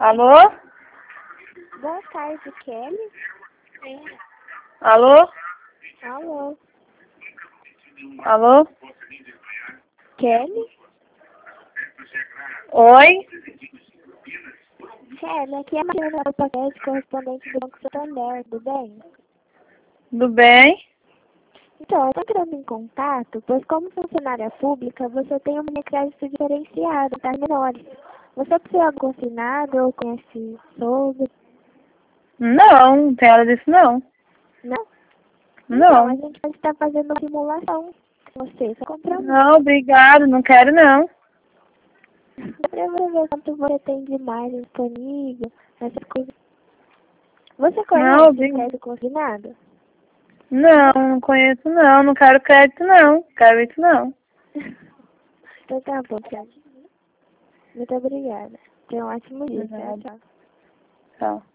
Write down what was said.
Alô? Boa tarde, Kelly. Alô? Alô. Alô? Kelly? Oi? Kelly, aqui é a Mariana do paquete correspondente do Banco Santander, tudo bem? Tudo bem? Então, eu estou entrando em contato, pois como funcionária pública, você tem um crédito diferenciado para menores. Você precisa algo consignado ou conhece sobre? Não tem hora disso não. Não? Então, a Não. gente pode estar fazendo uma simulação. Você só comprar um. Não, obrigado, não quero não. Dá pra você ver quanto você tem de margem disponível, essas coisas. Você Não, conhece o obrigado. crédito consignado? Não conheço não, não quero crédito não. Quero isso não. Então tá bom, Kelly. Muito obrigada. Tenha um ótimo dia. Tchau, Obrigada. tchau. Tchau.